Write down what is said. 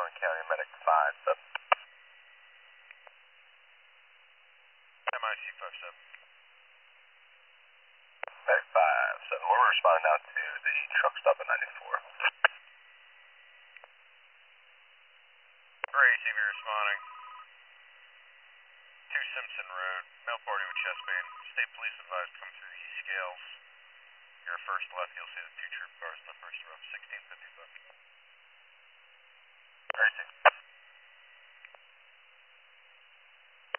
Warren County Medic 5, sub. MIC 57. Medic 5, 7. We're responding now to the truck stop at 94. Ray, ATV responding. 2 Simpson Road, male party with chest pain. State police advised come through the east scales. Your first left, you'll see the 2 troop cars in the first row, 1650 bucks. Very sick.